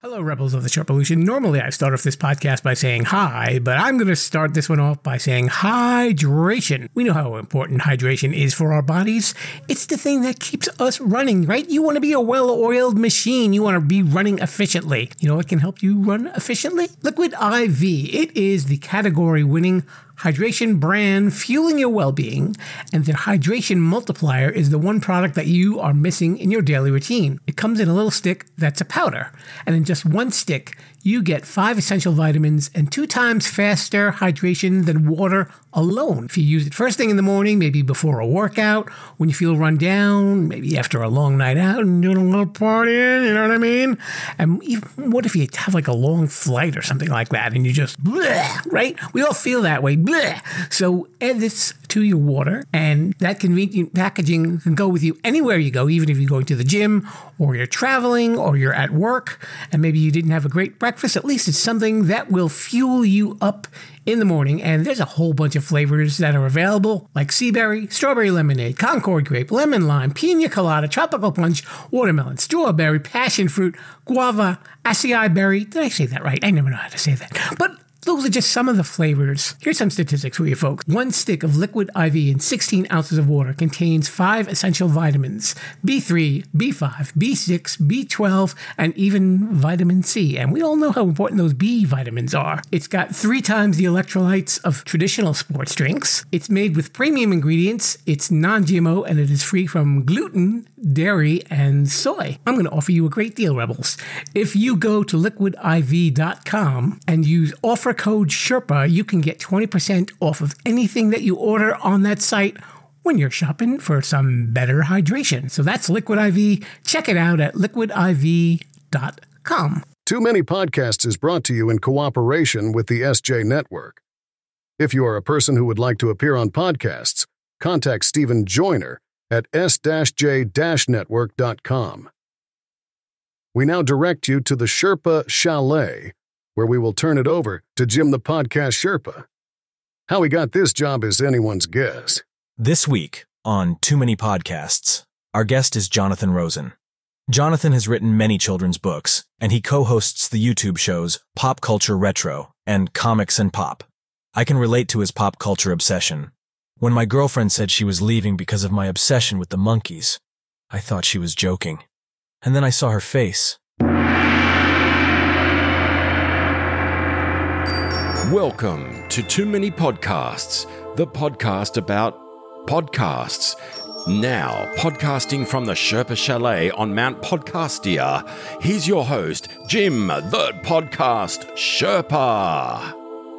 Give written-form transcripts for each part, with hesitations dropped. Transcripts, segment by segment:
Hello, Rebels of the Sharpolution. Normally, I start off this podcast by saying hi, but I'm going to start this one off by saying hydration. We know how important hydration is for our bodies. It's the thing that keeps us running, right? You want to be a well-oiled machine. You want to be running efficiently. You know what can help you run efficiently? Liquid IV. It is the category-winning hydration brand fueling your well-being, and their hydration multiplier is the one product that you are missing in your daily routine. It comes in a little stick that's a powder, and in just one stick, you get 5 essential vitamins and 2 times faster hydration than water alone. If you use it first thing in the morning, maybe before a workout, when you feel run down, maybe after a long night out and doing a little partying, you know what I mean? And even what if you have like a long flight or something like that and you just bleh, right? We all feel that way, bleh. So add this to your water, and that convenient packaging can go with you anywhere you go, even if you're going to the gym or you're traveling or you're at work and maybe you didn't have a great breakfast. At least it's something that will fuel you up in the morning, and there's a whole bunch of flavors that are available, like sea berry, strawberry lemonade, Concord grape, lemon lime, pina colada, tropical punch, watermelon, strawberry, passion fruit, guava, acai berry. Did I say that right? I never know how to say that. But those are just some of the flavors. Here's some statistics for you folks. 1 stick of Liquid IV in 16 ounces of water contains 5 essential vitamins, B3, B5, B6, B12, and even vitamin C. And we all know how important those B vitamins are. It's got 3 times the electrolytes of traditional sports drinks. It's made with premium ingredients. It's non-GMO, and it is free from gluten, dairy, and soy. I'm going to offer you a great deal, Rebels. If you go to liquidiv.com and use offer code Sherpa, you can get 20% off of anything that you order on that site when you're shopping for some better hydration. So that's Liquid IV. Check it out at liquidiv.com. Too Many Podcasts is brought to you in cooperation with the SJ Network. If you are a person who would like to appear on podcasts, contact Stephen Joyner at s-j-network.com. We now direct you to the Sherpa Chalet, where we will turn it over to Jim the Podcast Sherpa. How he got this job is anyone's guess. This week on Too Many Podcasts, our guest is Jonathan Rosen. Jonathan has written many children's books, and he co-hosts the YouTube shows Pop Culture Retro and Comics and Pop. I can relate to his pop culture obsession. When my girlfriend said she was leaving because of my obsession with the Monkees, I thought she was joking. And then I saw her face. Welcome to Too Many Podcasts, the podcast about podcasts. Now, podcasting from the Sherpa Chalet on Mount Podcastia, here's your host, Jim, the Podcast Sherpa.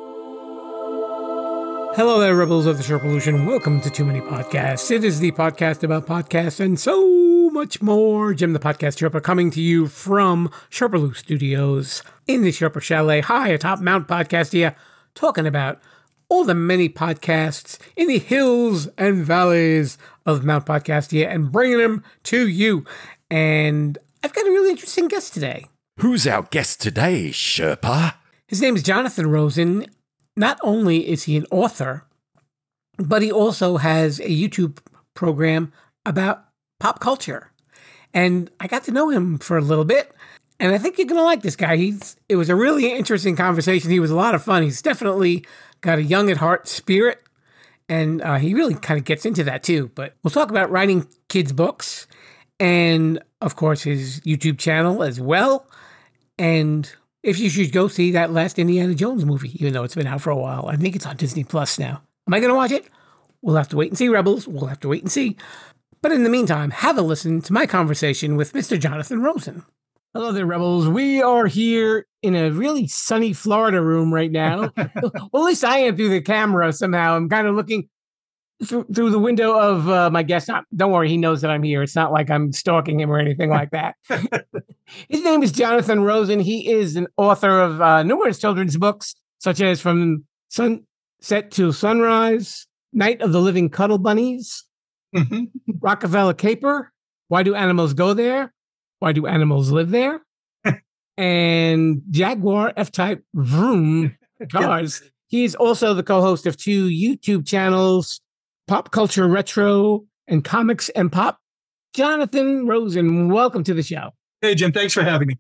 Hello there, Rebels of the Sharpolution. Welcome to Too Many Podcasts. It is the podcast about podcasts and so much more. Jim, the Podcast Sherpa, coming to you from Sherpaloo Studios in the Sherpa Chalet, high atop Mount Podcastia, talking about all the many podcasts in the hills and valleys of Mount Podcastia and bringing them to you. And I've got a really interesting guest today. Who's our guest today, Sherpa? His name is Jonathan Rosen. Not only is he an author, but he also has a YouTube program about pop culture. And I got to know him for a little bit, and I think you're going to like this guy. It was a really interesting conversation. He was a lot of fun. He's definitely got a young at heart spirit, and he really kind of gets into that too. But we'll talk about writing kids' books and, of course, his YouTube channel as well. And if you should go see that last Indiana Jones movie, even though it's been out for a while. I think it's on Disney Plus now. Am I going to watch it? We'll have to wait and see, Rebels. We'll have to wait and see. But in the meantime, have a listen to my conversation with Mr. Jonathan Rosen. Hello there, Rebels. We are here in a really sunny Florida room right now. Well, at least I am through the camera somehow. I'm kind of looking through the window of my guest. Don't worry, he knows that I'm here. It's not like I'm stalking him or anything like that. His name is Jonathan Rosen. He is an author of numerous children's books, such as From Sunset to Sunrise, Night of the Living Cuddle Bunnies, Rockefeller Caper, Why Do Animals Go There? Why Do Animals Live There? And Jaguar F-Type Vroom Cars. He is also the co-host of 2 YouTube channels, Pop Culture Retro and Comics and Pop. Jonathan Rosen, welcome to the show. Hey, Jim, thanks for having me.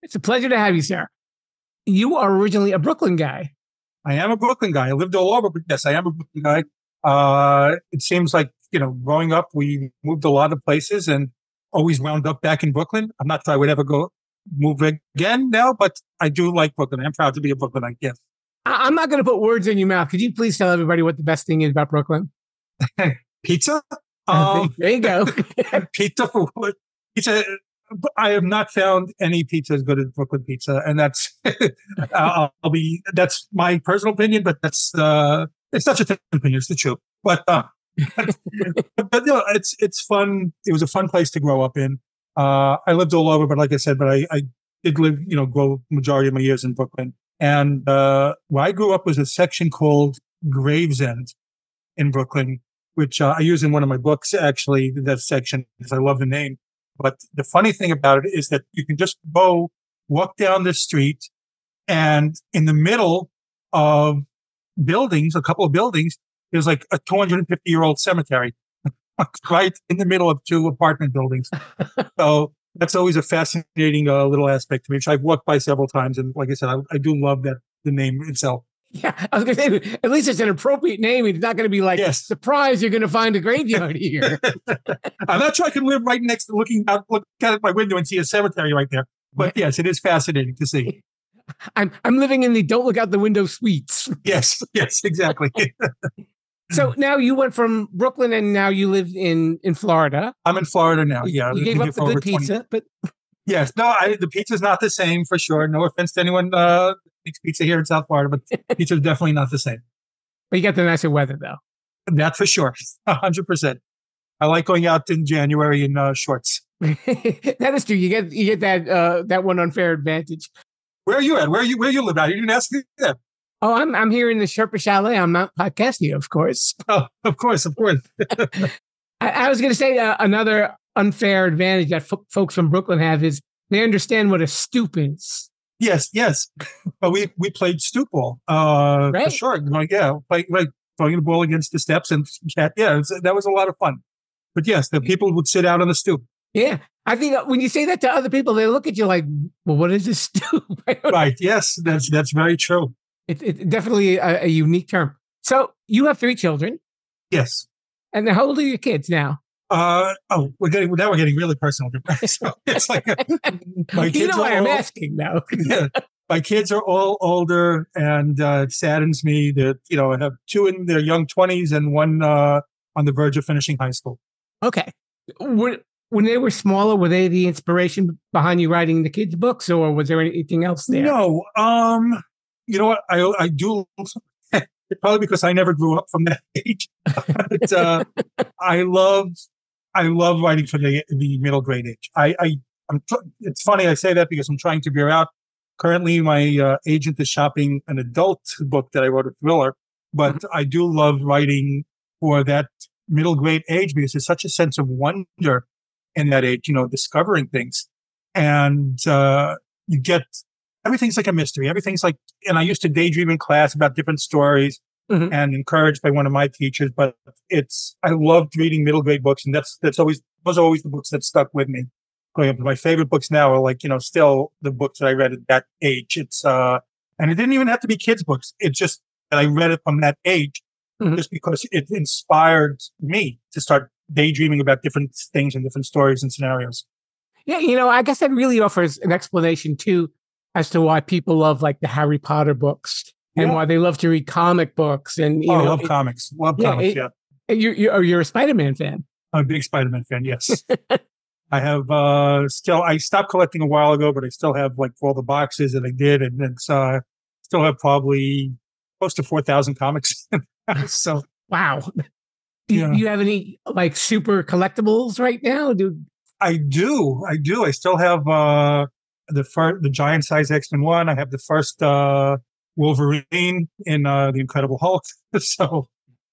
It's a pleasure to have you, sir. You are originally a Brooklyn guy. I am a Brooklyn guy. I lived all over, but yes, I am a Brooklyn guy. It seems like, growing up, we moved a lot of places and always wound up back in Brooklyn. I'm not sure I would ever move again now, but I do like Brooklyn. I'm proud to be a Brooklynite, yes. I'm not going to put words in your mouth. Could you please tell everybody what the best thing is about Brooklyn? Pizza? There you go. Pizza for what? Pizza. I have not found any pizza as good as Brooklyn pizza, and that's that's my personal opinion, but that's it's not just an opinion, it's the truth. But it's fun. It was a fun place to grow up in. I lived all over, but like I said, I did live, grow majority of my years in Brooklyn. And where I grew up was a section called Gravesend in Brooklyn, which I use in one of my books, actually, that section, because I love the name. But the funny thing about it is that you can just walk down the street, and in the middle of buildings, a couple of buildings, there's like a 250-year-old cemetery right in the middle of two apartment buildings. So that's always a fascinating little aspect to me, which I've walked by several times. And like I said, I do love the name itself. Yeah, I was going to say, at least it's an appropriate name. It's not going to be like, yes, surprise, you're going to find a graveyard here. I'm not sure I can live right next to look out my window and see a cemetery right there. But yes, it is fascinating to see. I'm living in the don't look out the window suites. Yes, exactly. So now you went from Brooklyn and now you live in Florida. I'm in Florida now. Yeah, you gave up the good pizza, but yes, no, the pizza's not the same for sure. No offense to anyone makes pizza here in South Florida, but pizza is definitely not the same. But you got the nicer weather, though. That's for sure, 100%. I like going out in January in shorts. That is true. You get that one unfair advantage. Where are you at? Where you live at? You didn't ask me that. Oh, I'm here in the Sherpa Chalet on Mount Podcastia, of course. Oh, of course. I was going to say another unfair advantage that folks from Brooklyn have is they understand what a stoop is. Yes. But we played stoop ball, right? For sure. Throwing the ball against the steps and that was a lot of fun. But yes, the people would sit out on the stoop. Yeah. I think when you say that to other people, they look at you like, well, what is this stoop? Right. Yes, that's very true. It's definitely a unique term. So you have 3 children. Yes. And how old are your kids now? We're getting really personal. So it's like my kids why I'm asking now. Yeah, my kids are all older, and it saddens me that I have 2 in their young 20s and one on the verge of finishing high school. Okay. When they were smaller, were they the inspiration behind you writing the kids' books, or was there anything else there? No. You know what? I do. Probably because I never grew up from that age. But, I love writing for the middle grade age. It's funny I say that because I'm trying to veer out. Currently, my agent is shopping an adult book that I wrote, a thriller. But I do love writing for that middle grade age because there's such a sense of wonder in that age, discovering things. And you get, everything's like a mystery. Everything's like, and I used to daydream in class about different stories and encouraged by one of my teachers, but I loved reading middle grade books. And those are always the books that stuck with me. My favorite books now are like, still the books that I read at that age. It's, and it didn't even have to be kids' books. It's just that I read it from that age just because it inspired me to start daydreaming about different things and different stories and scenarios. Yeah, I guess that really offers an explanation too as to why people love like the Harry Potter books and why they love to read comic books. And I love comics. Comics. You're a Spider-Man fan. I'm a big Spider-Man fan. Yes, I have. I stopped collecting a while ago, but I still have like all the boxes that I did, and it's still have probably close to 4,000 comics. So wow. Do you have any like super collectibles right now? I do. I still have the giant size X-Men one. I have the first Wolverine in the Incredible Hulk. So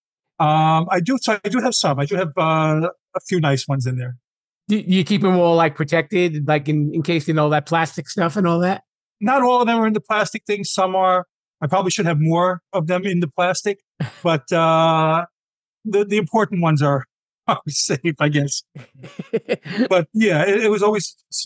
I do have some. I do have a few nice ones in there. Do you keep them all like protected, like in case that plastic stuff and all that? Not all of them are in the plastic things. Some are. I probably should have more of them in the plastic, but the important ones are safe, I guess. But yeah, it was always.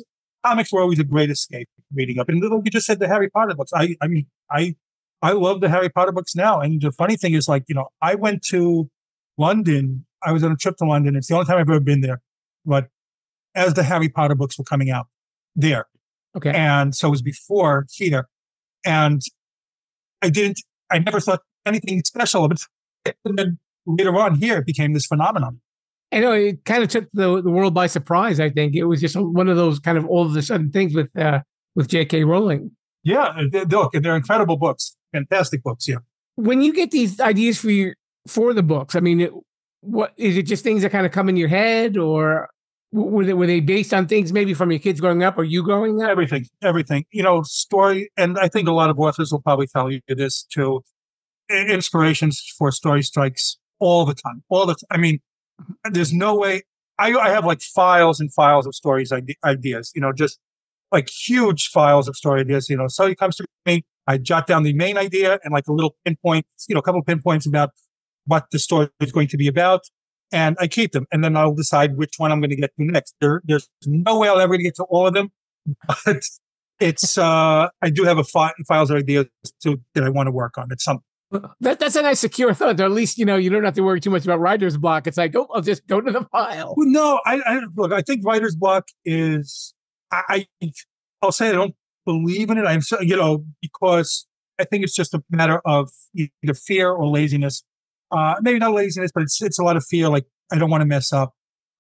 comics were always a great escape reading up. And like you just said, the Harry Potter books. I mean, I love the Harry Potter books now. And the funny thing is, like, I went to London. I was on a trip to London. It's the only time I've ever been there. But as the Harry Potter books were coming out there. Okay. And so it was before here. And I never thought anything special of it. And then later on here, it became this phenomenon. I know it kind of took the world by surprise. I think it was just one of those kind of all of a sudden things with J.K. Rowling. Yeah, look, they're incredible books, fantastic books. Yeah. When you get these ideas for the books, I mean, what is it? Just things that kind of come in your head, or were they based on things maybe from your kids growing up or you growing up? Everything. Story, and I think a lot of authors will probably tell you this too. Inspirations for story strikes all the time. I mean, there's no way. I have like files and files of stories ideas. Just like huge files of story ideas. So it comes to me. I jot down the main idea and like a little pinpoint. A couple of pinpoints about what the story is going to be about, and I keep them. And then I'll decide which one I'm going to get to next. There's no way I'll ever get to all of them, but it's I do have files of ideas that I want to work on. It's something. That's a nice secure thought. Or at least, you don't have to worry too much about writer's block. It's like, I'll just go to the file. Well, no, look, I think writer's block is, I'll say I don't believe in it. I'm so, because I think it's just a matter of either fear or laziness. Maybe not laziness, but it's a lot of fear. Like, I don't want to mess up.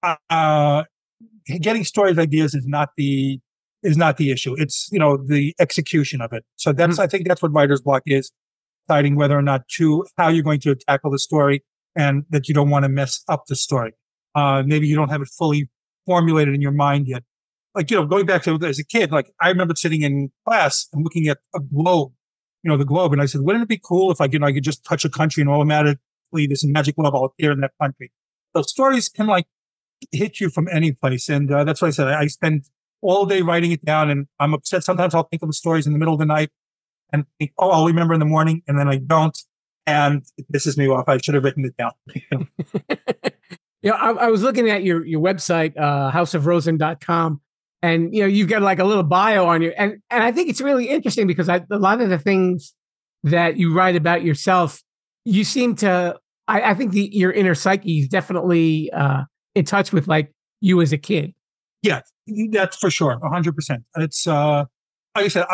Getting stories ideas is not the issue. It's, the execution of it. So I think that's what writer's block is. Deciding whether or not how you're going to tackle the story, and that you don't want to mess up the story. Maybe you don't have it fully formulated in your mind yet. Like, going back to as a kid, like I remember sitting in class and looking at a globe, the globe. And I said, wouldn't it be cool if I could just touch a country and automatically this magic globe will appear in that country? So stories can like hit you from any place. And that's what I said. I spend all day writing it down, and I'm upset. Sometimes I'll think of the stories in the middle of the night and think, I'll remember in the morning, and then I don't. And it pisses me off. I should have written it down. I was looking at your website, houseofrosen.com, and, you've got like a little bio on you. And I think it's really interesting because a lot of the things that you write about yourself, you seem to, I think your inner psyche is definitely in touch with like you as a kid. Yeah, that's for sure. 100%. It's, like I said,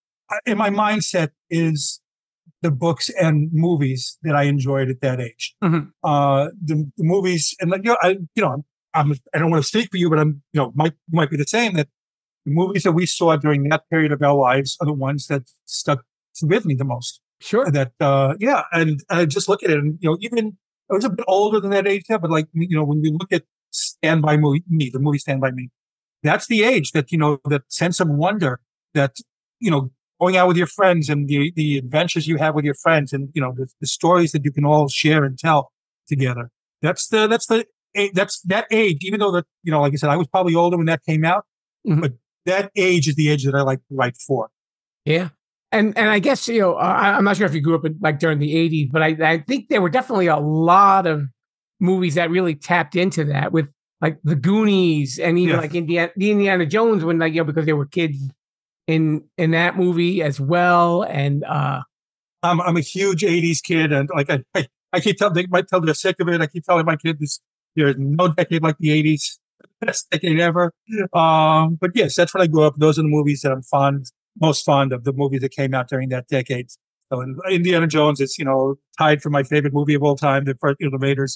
in my mindset is the books and movies that I enjoyed at that age. Mm-hmm. The movies, and like, I don't want to speak for you, but I'm, might be the same, that the movies that we saw during that period of our lives are the ones that stuck with me the most. Sure. That, and I just look at it, and, even I was a bit older than that age now, but like, when you look at Stand By Me, the movie Stand By Me, that's the age that, that sense of wonder that, going out with your friends and the adventures you have with your friends, and the stories that you can all share and tell together. That's that age. Even though that like I said, I was probably older when that came out, mm-hmm. but that age is the age that I like to write for. Yeah, and I guess I'm not sure if you grew up like during the '80s, but I think there were definitely a lot of movies that really tapped into that, with like the Goonies and even like Indiana Jones, when like because there were kids in that movie as well. And I'm a huge 80s kid, and like I keep telling, they might tell they're sick of it. I keep telling my kids there's no decade like the 80s, best decade ever. But yes, that's when I grew up. Those are the movies that I'm most fond of, the movies that came out during that decade. So Indiana Jones is tied for my favorite movie of all time, the Raiders.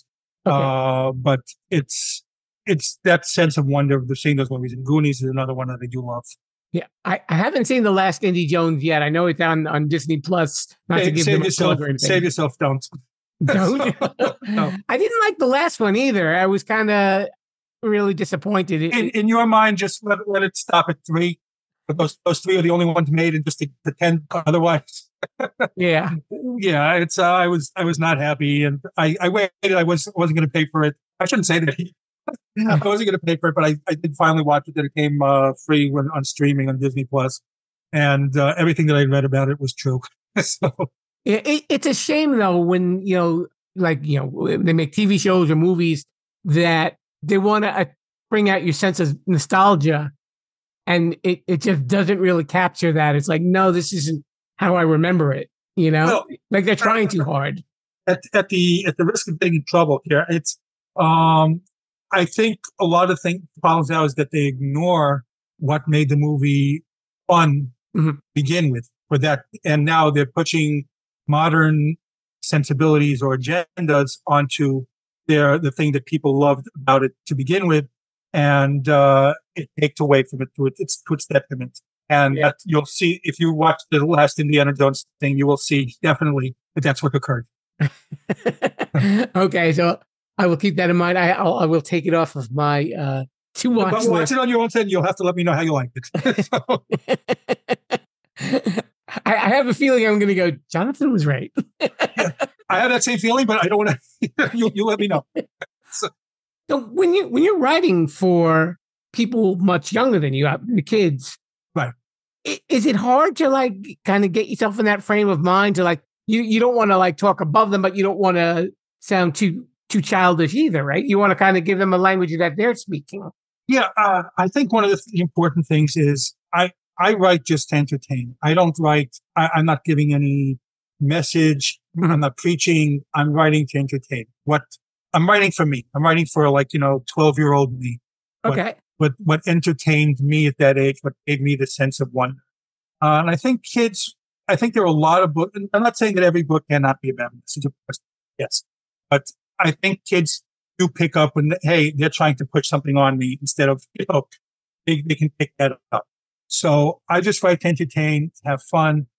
Okay. But it's that sense of wonder of seeing those movies. And Goonies is another one that I do love. Yeah, I haven't seen the last Indy Jones yet. I know it's on Disney Plus. Not to give them a plug or anything. Save yourself, don't. Don't? No. I didn't like the last one either. I was kind of really disappointed. In your mind, just let it stop at 3. But those 3 are the only ones made, and just to pretend otherwise. Yeah. Yeah, it's I was not happy, and I waited. I wasn't going to pay for it. I shouldn't say that. I wasn't going to pay for it, but I did finally watch it. That it came free on streaming on Disney Plus, and everything that I read about it was true. So it's a shame though when they make TV shows or movies that they want to bring out your sense of nostalgia, and it just doesn't really capture that. It's like, no, this isn't how I remember it. Well, Like they're trying too hard. At the risk of getting in trouble here, it's I think a lot of problems now is that they ignore what made the movie fun to begin with for that, and now they're pushing modern sensibilities or agendas onto the thing that people loved about it to begin with, and it takes away from it to its detriment. And that you'll see if you watch the last Indiana Jones thing, you will see definitely that that's what occurred. Okay, so I will keep that in mind. I will take it off of my to watch list. Watch it on your own time. You'll have to let me know how you liked it. I have a feeling I'm going to go, Jonathan was right. Yeah, I have that same feeling, but I don't want to. You let me know. So when you're writing for people much younger than you, the kids, right? Is it hard to like kind of get yourself in that frame of mind to like you don't want to like talk above them, but you don't want to sound too childish either, right? You want to kind of give them a language that they're speaking. Yeah, I think one of the important things is I write just to entertain. I don't write. I'm not giving any message. I'm not preaching. I'm writing to entertain. What I'm writing for me. I'm writing for 12-year-old me. Okay. What entertained me at that age? What gave me the sense of wonder? And I think kids. I think there are a lot of books. I'm not saying that every book cannot be about message, of course. Yes, but I think kids do pick up when they're trying to push something on me instead of they can pick that up. So I just write to entertain, have fun,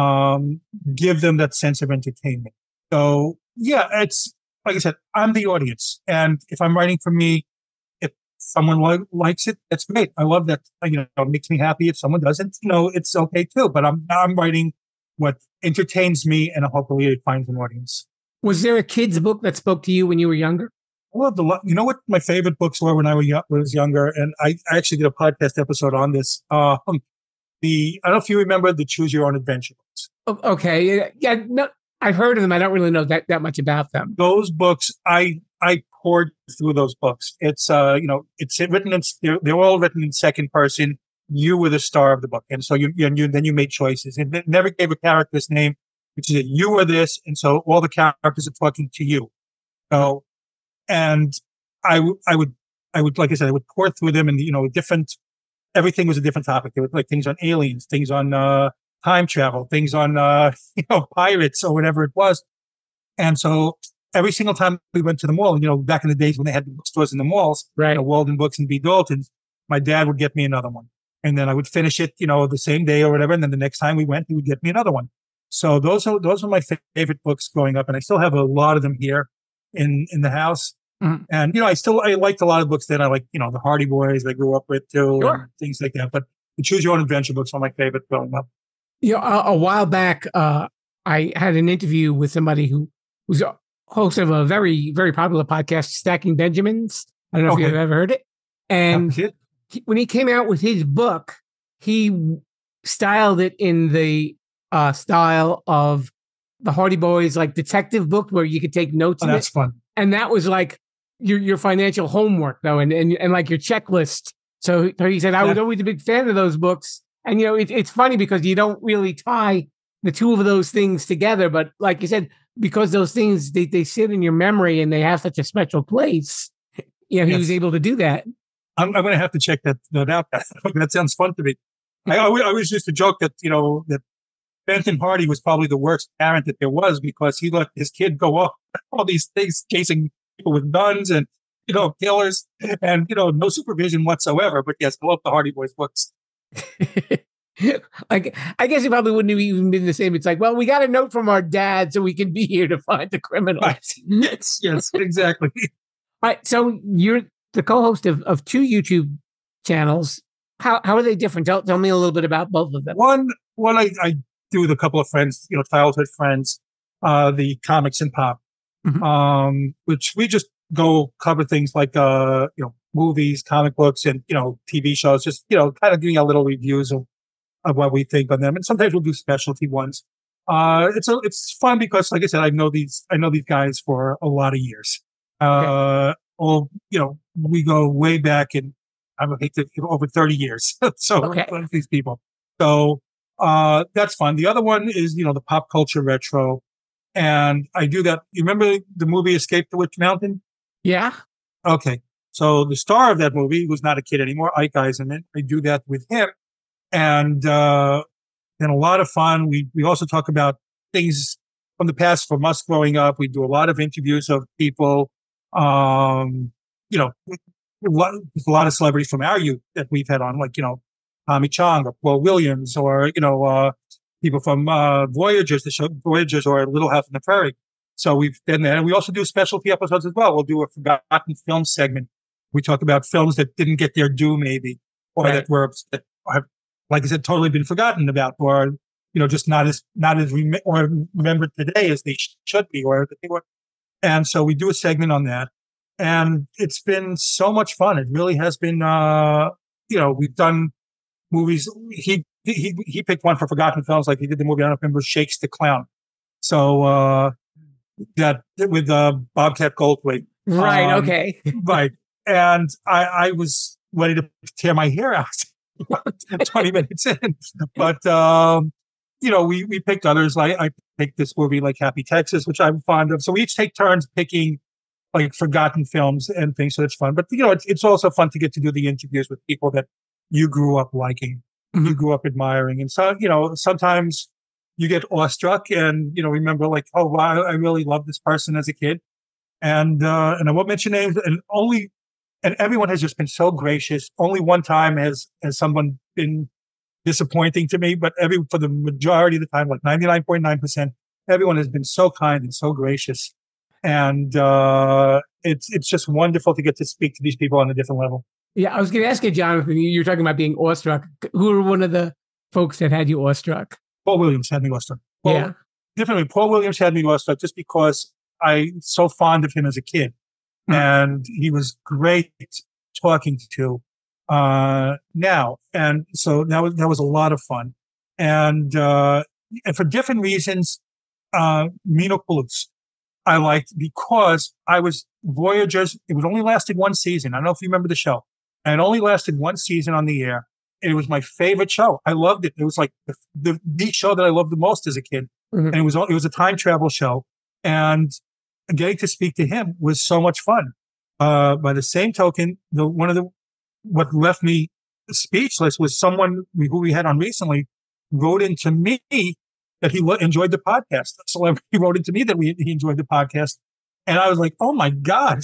give them that sense of entertainment. So yeah, it's like I said, I'm the audience. And if I'm writing for me, if someone likes it, that's great. I love that. It makes me happy. If someone doesn't, it's okay too. But I'm writing what entertains me, and hopefully it finds an audience. Was there a kid's book that spoke to you when you were younger? Well, you know what my favorite books were when I was younger, and I actually did a podcast episode on this. I don't know if you remember the Choose Your Own Adventure books. Okay, yeah, no, I've heard of them. I don't really know that much about them. Those books, I poured through those books. It's it's written they're all written in second person. You were the star of the book, and so then you made choices, and it never gave a character's name, which is that you were this, and so all the characters are talking to you. So. And I would, like I said, I would pour through them, and everything was a different topic. There were things on aliens, things on time travel, things on pirates or whatever it was. And so every single time we went to the mall, back in the days when they had the bookstores in the malls, right? Walden Books and B. Dalton's, my dad would get me another one, and then I would finish it, the same day or whatever. And then the next time we went, he would get me another one. So those are my favorite books growing up, and I still have a lot of them here in the house. Mm-hmm. And, I liked a lot of books that I like, the Hardy Boys I grew up with too, sure. And things like that. But the Choose Your Own Adventure books are my favorite growing up. A while back, I had an interview with somebody who was a host of a very, very popular podcast, Stacking Benjamins. I don't know if you've ever heard it. And when he came out with his book, he styled it in the style of the Hardy Boys, like detective book where you could take notes. That's fun. And that was like your financial homework, though, and like your checklist. So he said, I was always a big fan of those books. And, it's funny because you don't really tie the two of those things together. But like you said, because those things, they sit in your memory and they have such a special place, he was able to do that. I'm going to have to check that out. That sounds fun to me. I always used to joke that, that Benton Hardy was probably the worst parent that there was because he let his kid go off all these things, chasing people with guns and, killers and, no supervision whatsoever. But yes, I love the Hardy Boys books. Like, I guess it probably wouldn't have even been the same. It's like, well, we got a note from our dad so we can be here to find the criminal. Right. Yes, exactly. All right. So you're the co-host of two YouTube channels. How are they different? Tell me a little bit about both of them. One I do with a couple of friends, childhood friends, the Comics and Pop, which we just go cover things like, movies, comic books, and, TV shows, just, kind of giving out little reviews of what we think on them. And sometimes we'll do specialty ones. It's fun because, like I said, I know these guys for a lot of years. We go way back, and I hate to, over 30 years. So Okay. these people. So that's fun. The other one is, the pop culture retro. And I do that. You remember the movie Escape the Witch Mountain? Yeah. Okay. So the star of that movie, who's not a kid anymore, Ike Eisenman, I do that with him. And a lot of fun. We also talk about things from the past from us growing up. We do a lot of interviews of people, there's a lot of celebrities from our youth that we've had on, like, Tommy Chong or Paul Williams, or, people from Voyagers, the show Voyagers, or Little House on the Prairie. So we've done that. And we also do specialty episodes as well. We'll do a forgotten film segment. We talk about films that didn't get their due, maybe, or Right. that have, like I said, totally been forgotten about, or, just not as remembered today as they should be, or that they were. And so we do a segment on that. And it's been so much fun. It really has been, we've done movies. He picked one for forgotten films, like he did the movie, I don't remember, Shakes the Clown. So, that with, Bobcat Goldthwait. Right. Okay. Right. And I was ready to tear my hair out 20 minutes in. But, we picked others. I picked this movie like Happy Texas, which I'm fond of. So we each take turns picking like forgotten films and things. So it's fun. But, it's also fun to get to do the interviews with people that you grew up liking, you grew up admiring. And so, sometimes you get awestruck and, remember like, oh, wow, I really loved this person as a kid. And I won't mention names, and everyone has just been so gracious. Only one time has someone been disappointing to me, but for the majority of the time, like 99.9%, everyone has been so kind and so gracious. And it's just wonderful to get to speak to these people on a different level. Yeah, I was going to ask you, Jonathan, you were talking about being awestruck. Who were one of the folks that had you awestruck? Paul Williams had me awestruck. Yeah. Definitely, Paul Williams had me awestruck just because I'm so fond of him as a kid. And he was great talking to now. And so that was a lot of fun. And for different reasons, Mino Palouse I liked because I was Voyagers. It was only lasted one season. I don't know if you remember the show. And it only lasted one season on the air. It was my favorite show. I loved it. It was like the show that I loved the most as a kid. And it was a time travel show. And getting to speak to him was so much fun. By the same token, what left me speechless was someone who we had on recently wrote into me that he enjoyed the podcast. A celebrity wrote into me that he enjoyed the podcast. And I was like, oh my God.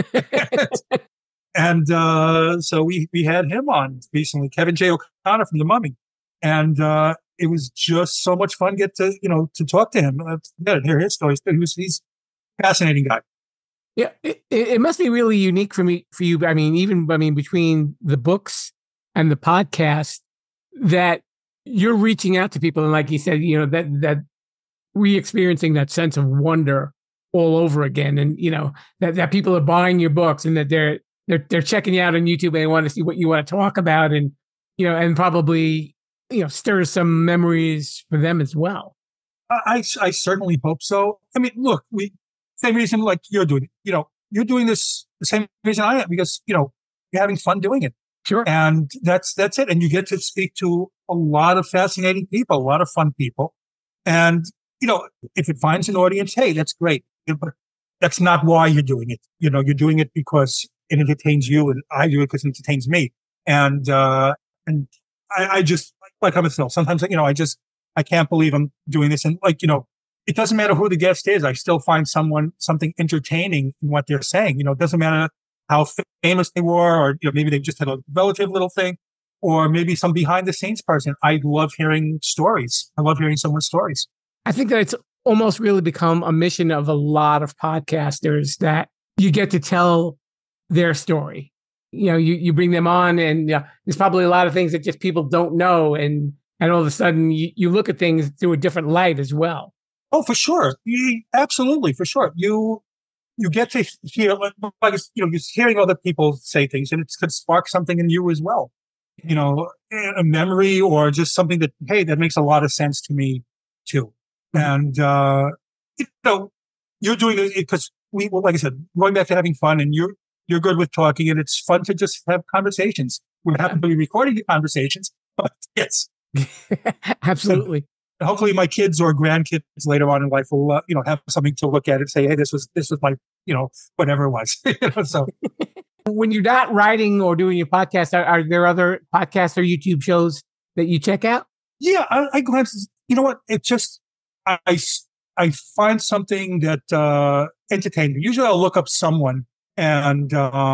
And so we had him on recently, Kevin J. O'Connor from The Mummy. And it was just so much fun to talk to him, hear his stories. He's a fascinating guy. Yeah, it must be really unique for you. I mean, between the books and the podcast, that you're reaching out to people, and like you said, that re-experiencing that sense of wonder all over again, and that people are buying your books, and that they're checking you out on YouTube, and they want to see what you want to talk about, and and probably stirs some memories for them as well. I certainly hope so. I mean, look, same reason like you're doing it. You're doing this the same reason I am, because, you're having fun doing it. Sure. And that's it. And you get to speak to a lot of fascinating people, a lot of fun people. And, if it finds an audience, hey, that's great. But that's not why you're doing it. You're doing it because it entertains you, and I do it because it entertains me. And I just, like I'm myself, sometimes, I can't believe I'm doing this. And it doesn't matter who the guest is. I still find something entertaining in what they're saying. It doesn't matter how famous they were, or maybe they just had a relative little thing, or maybe some behind the scenes person. I love hearing stories. I love hearing someone's stories. I think that it's almost really become a mission of a lot of podcasters that you get to tell their story. You bring them on, and there's probably a lot of things that just people don't know, and all of a sudden you look at things through a different light as well. Oh, for sure. Absolutely, for sure. You get to hear, you're hearing other people say things, and it could spark something in you as well. A memory, or just something that, hey, that makes a lot of sense to me too. And, you're doing it because like I said, going back to having fun, and you're you're good with talking, and it's fun to just have conversations. We happen to be recording the conversations, but yes. Absolutely. And hopefully my kids or grandkids later on in life will, have something to look at and say, hey, this was my, whatever it was. So When you're not writing or doing your podcast, are there other podcasts or YouTube shows that you check out? yeah, I glance, you know what? It just, I find something that, entertains me. Usually I'll look up someone and,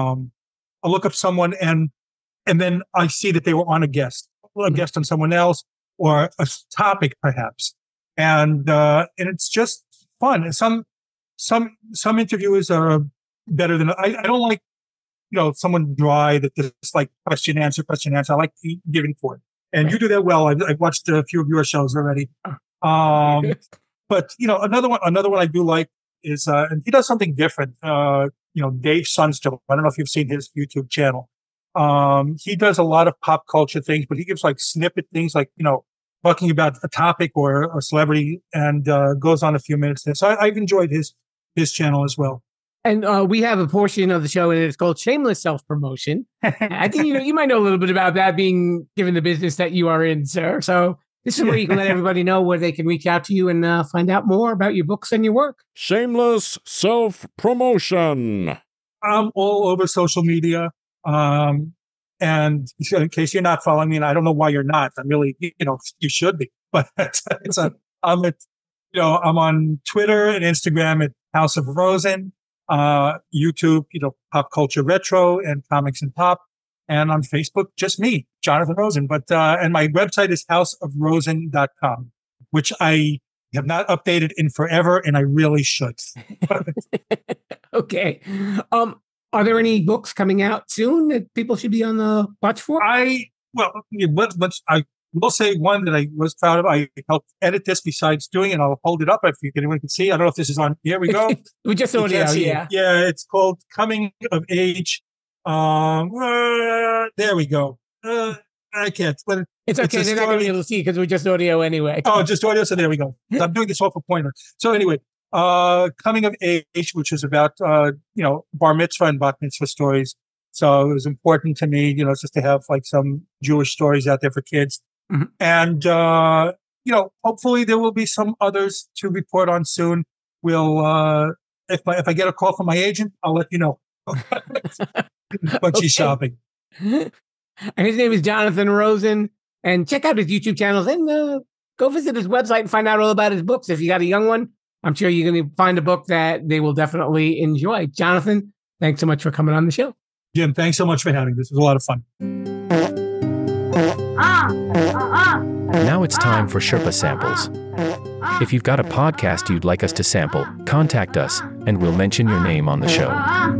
and then I see that they were on a guest on someone else or a topic perhaps. And it's just fun. And some interviewers are better than, I don't like, someone dry that just like question, answer. I like giving for it. And you do that well. I've watched a few of your shows already. But, another one I do like is, and he does something different. Dave Sunstill. I don't know if you've seen his YouTube channel. He does a lot of pop culture things, but he gives like snippet things like, talking about a topic or a celebrity and, goes on a few minutes there. So I've enjoyed his channel as well. And we have a portion of the show, and it's called Shameless Self-Promotion. I think you might know a little bit about that, being given the business that you are in, sir. So this is where you can let everybody know where they can reach out to you and find out more about your books and your work. Shameless self-promotion. I'm all over social media. And in case you're not following me, and I don't know why you're not, I'm really, you should be. But I'm on Twitter and Instagram at House of Rosen. YouTube, Pop Culture Retro and Comics and Pop, and on Facebook, just me, Jonathan Rosen. But, and my website is houseofrosen.com, which I have not updated in forever, and I really should. Okay. Are there any books coming out soon that people should be on the watch for? I will say one that I was proud of. I helped edit this besides doing it. I'll hold it up if anyone can see. I don't know if this is on. Here we go. We just audio, yeah. Yeah, it's called Coming of Age. There we go. I can't. But it's okay. They're not going to be able to see because we're just audio anyway. Oh, just audio. So there we go. I'm doing this off a pointer. So anyway, Coming of Age, which is about, bar mitzvah and bat mitzvah stories. So it was important to me, just to have like some Jewish stories out there for kids. Mm-hmm. And, hopefully there will be some others to report on soon. We'll, if I get a call from my agent, I'll let you know. But she's shopping. And his name is Jonathan Rosen. And check out his YouTube channels and go visit his website and find out all about his books. If you got a young one, I'm sure you're going to find a book that they will definitely enjoy. Jonathan, thanks so much for coming on the show. Jim, thanks so much for having me. This was a lot of fun. Now it's time for Sherpa Samples. If you've got a podcast you'd like us to sample, contact us and we'll mention your name on the show.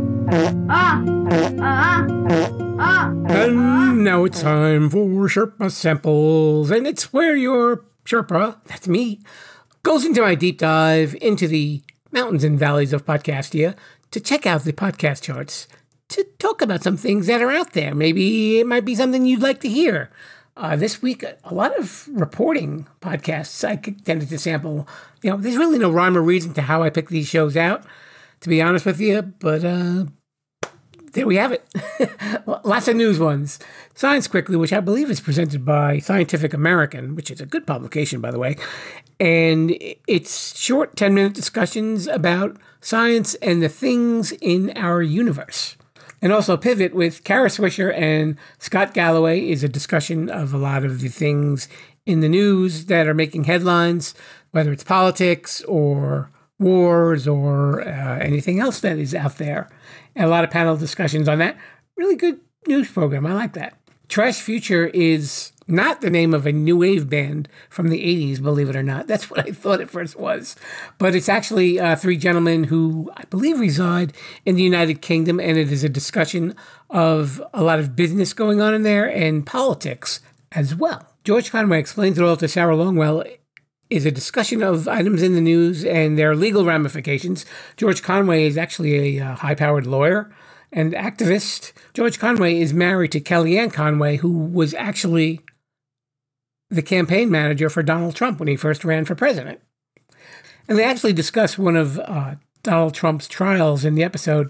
And now it's time for Sherpa Samples, and it's where your Sherpa, that's me, goes into my deep dive into the mountains and valleys of Podcastia to check out the podcast charts, to talk about some things that are out there. Maybe it might be something you'd like to hear. This week, a lot of reporting podcasts I tended to sample. There's really no rhyme or reason to how I pick these shows out, to be honest with you, but there we have it. Lots of news ones. Science Quickly, which I believe is presented by Scientific American, which is a good publication, by the way. And it's short 10-minute discussions about science and the things in our universe. And also Pivot with Kara Swisher and Scott Galloway is a discussion of a lot of the things in the news that are making headlines, whether it's politics or wars or anything else that is out there. And a lot of panel discussions on that. Really good news program. I like that. Trash Future is not the name of a new wave band from the 80s, believe it or not. That's what I thought it first was. But it's actually three gentlemen who I believe reside in the United Kingdom, and it is a discussion of a lot of business going on in there and politics as well. George Conway Explains It All to Sarah Longwell is a discussion of items in the news and their legal ramifications. George Conway is actually a high-powered lawyer and activist. George Conway is married to Kellyanne Conway, who was actually the campaign manager for Donald Trump when he first ran for president. And they actually discuss one of Donald Trump's trials in the episode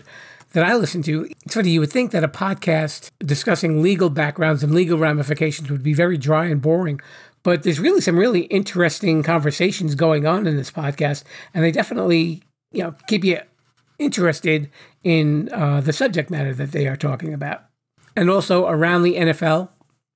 that I listen to. It's funny, you would think that a podcast discussing legal backgrounds and legal ramifications would be very dry and boring. But there's really some really interesting conversations going on in this podcast, and they definitely, keep you interested in the subject matter that they are talking about. And also around the NFL.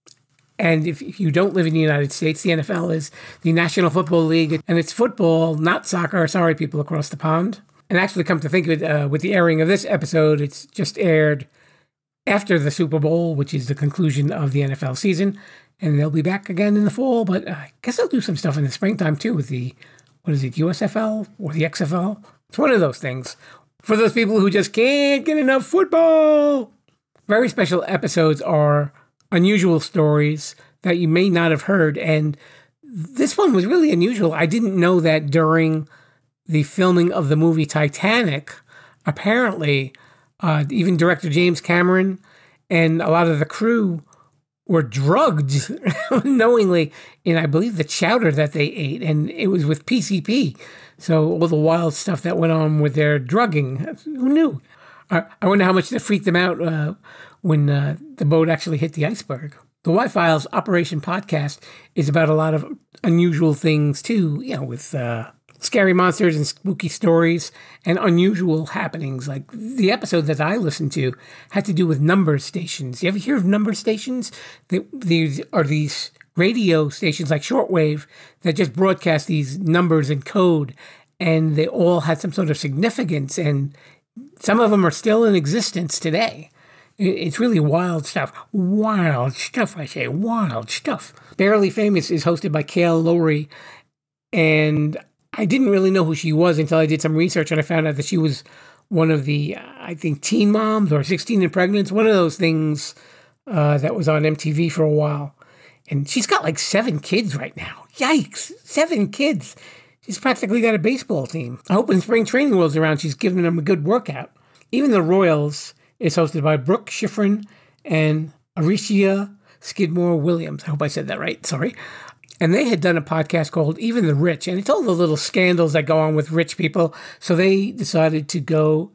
And if you don't live in the United States, the NFL is the National Football League, and it's football, not soccer. Sorry, people across the pond. And actually, come to think of it, with the airing of this episode, it's just aired after the Super Bowl, which is the conclusion of the NFL season. And they'll be back again in the fall, but I guess they'll do some stuff in the springtime too with the, USFL or the XFL? It's one of those things. For those people who just can't get enough football. Very special episodes are unusual stories that you may not have heard. And this one was really unusual. I didn't know that during the filming of the movie Titanic, apparently, even director James Cameron and a lot of the crew were drugged knowingly in, I believe, the chowder that they ate. And it was with PCP. So all the wild stuff that went on with their drugging. Who knew? I wonder how much that freaked them out when the boat actually hit the iceberg. The Y-Files Operation Podcast is about a lot of unusual things, too, with scary monsters and spooky stories and unusual happenings. Like the episode that I listened to had to do with number stations. You ever hear of number stations? These are these radio stations like shortwave that just broadcast these numbers and code, and they all had some sort of significance, and some of them are still in existence today. It's really wild stuff. Wild stuff, I say. Wild stuff. Barely Famous is hosted by Kale Lowry, and I didn't really know who she was until I did some research, and I found out that she was one of the, I think, Teen Moms or 16 and Pregnant, one of those things that was on MTV for a while. And she's got like 7 kids right now. Yikes, 7 kids. She's practically got a baseball team. I hope when spring training rolls around, she's giving them a good workout. Even The Royals is hosted by Brooke Schifrin and Aricia Skidmore Williams. I hope I said that right. Sorry. And they had done a podcast called Even the Rich, and it's all the little scandals that go on with rich people. So they decided to go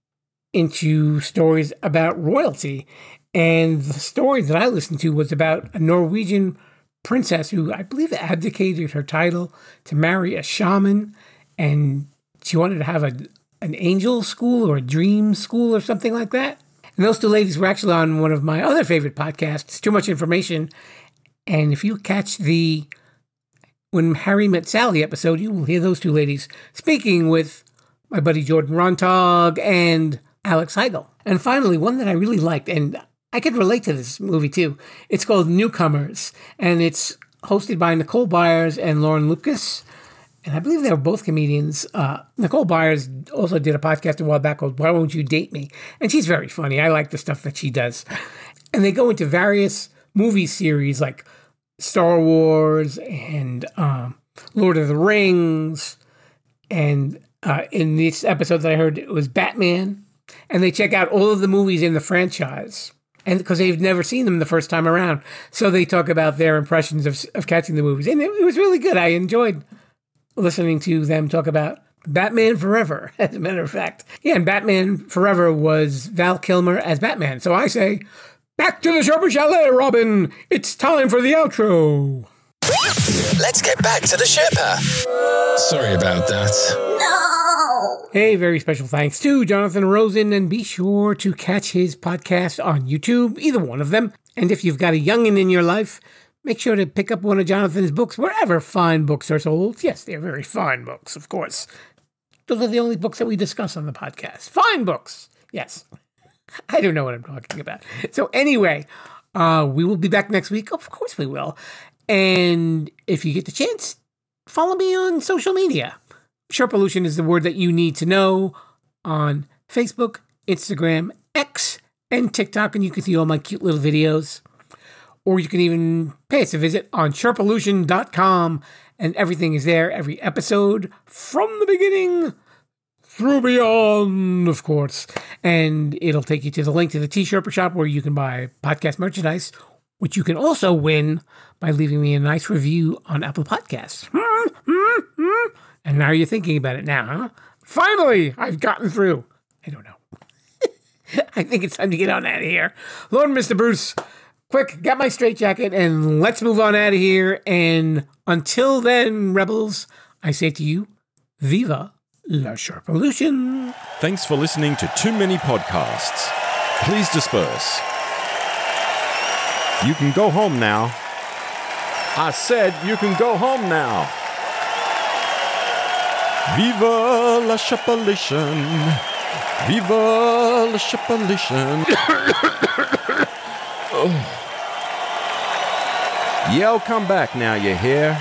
into stories about royalty. And the story that I listened to was about a Norwegian princess who I believe abdicated her title to marry a shaman. And she wanted to have an angel school or a dream school or something like that. And those 2 ladies were actually on one of my other favorite podcasts, Too Much Information. And if you catch the When Harry Met Sally episode, you will hear those 2 ladies speaking with my buddy Jordan Rontag and Alex Heigl. And finally, one that I really liked, and I could relate to this movie too. It's called Newcomers, and it's hosted by Nicole Byers and Lauren Lucas. And I believe they were both comedians. Nicole Byers also did a podcast a while back called Why Won't You Date Me? And she's very funny. I like the stuff that she does. And they go into various movie series like Star Wars and Lord of the Rings. And in this episode that I heard, it was Batman. And they check out all of the movies in the franchise. And because they've never seen them the first time around. So they talk about their impressions of catching the movies. And it was really good. I enjoyed listening to them talk about Batman Forever, as a matter of fact. Yeah, and Batman Forever was Val Kilmer as Batman. So I say, back to the Sherpa Chalet, Robin. It's time for the outro. Let's get back to the Sherpa. Sorry about that. No! Hey, very special thanks to Jonathan Rosen, and be sure to catch his podcast on YouTube, either one of them. And if you've got a youngin' in your life, make sure to pick up one of Jonathan's books wherever fine books are sold. Yes, they're very fine books, of course. Those are the only books that we discuss on the podcast. Fine books. Yes. I don't know what I'm talking about. So anyway, we will be back next week. Of course we will. And if you get the chance, follow me on social media. Sherpolution is the word that you need to know on Facebook, Instagram, X, and TikTok. And you can see all my cute little videos. Or you can even pay us a visit on Sherpolution.com. And everything is there. Every episode from the beginning through beyond, of course. And it'll take you to the link to the T-Sherpa shop where you can buy podcast merchandise, which you can also win by leaving me a nice review on Apple Podcasts. And now you're thinking about it now, huh? Finally, I've gotten through. I don't know. I think it's time to get on out of here. Lord, Mr. Bruce, quick, get my straitjacket and let's move on out of here. And until then, rebels, I say to you, Viva la Sherpolution. Thanks for listening to Too Many Podcasts. Please disperse. You can go home now. I said you can go home now. Viva la Sherpolution. Viva la Sherpolution. Yeah, I'll come back now, you hear?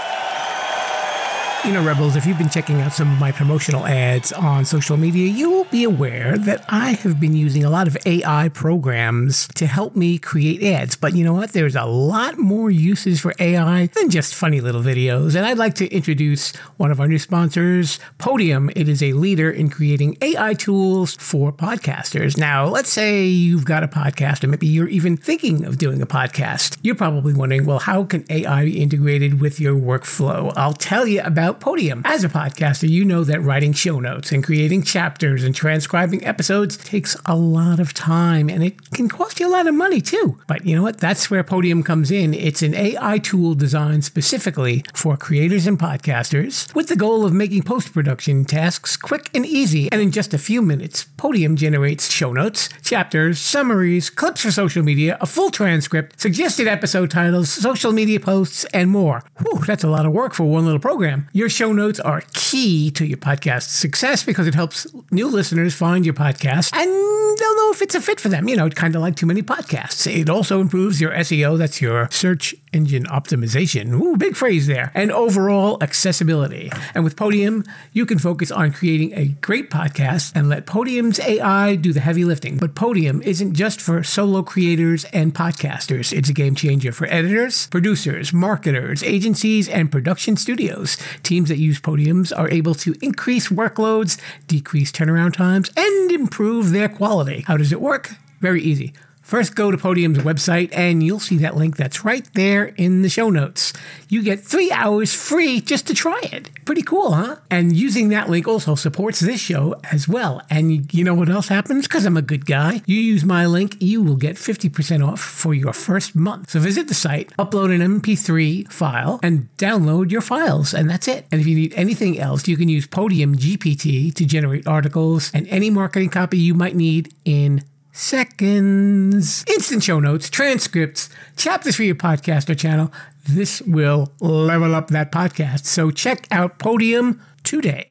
You know, Rebels, if you've been checking out some of my promotional ads on social media, you will be aware that I have been using a lot of AI programs to help me create ads. But you know what? There's a lot more uses for AI than just funny little videos. And I'd like to introduce one of our new sponsors, Podium. It is a leader in creating AI tools for podcasters. Now, let's say you've got a podcast, or maybe you're even thinking of doing a podcast. You're probably wondering, well, how can AI be integrated with your workflow? I'll tell you about Podium. As a podcaster, you know that writing show notes and creating chapters and transcribing episodes takes a lot of time, and it can cost you a lot of money too. But you know what? That's where Podium comes in. It's an AI tool designed specifically for creators and podcasters with the goal of making post-production tasks quick and easy. And in just a few minutes, Podium generates show notes, chapters, summaries, clips for social media, a full transcript, suggested episode titles, social media posts, and more. Whew, that's a lot of work for one little program. Your show notes are key to your podcast's success because it helps new listeners find your podcast and they'll know if it's a fit for them. You know, kind of like Too Many Podcasts. It also improves your SEO, that's your search engine optimization. Ooh, big phrase there. And overall accessibility. And with Podium, you can focus on creating a great podcast and let Podium's AI do the heavy lifting. But Podium isn't just for solo creators and podcasters. It's a game changer for editors, producers, marketers, agencies, and production studios. Teams that use Podiums are able to increase workloads, decrease turnaround times, and improve their quality. How does it work? Very easy. First, go to Podium's website, and you'll see that link that's right there in the show notes. You get 3 hours free just to try it. Pretty cool, huh? And using that link also supports this show as well. And you know what else happens? Because I'm a good guy. You use my link, you will get 50% off for your first month. So visit the site, upload an MP3 file, and download your files. And that's it. And if you need anything else, you can use Podium GPT to generate articles and any marketing copy you might need in seconds. Instant show notes, transcripts, chapters for your podcast or channel. This will level up that podcast. So check out Podium today.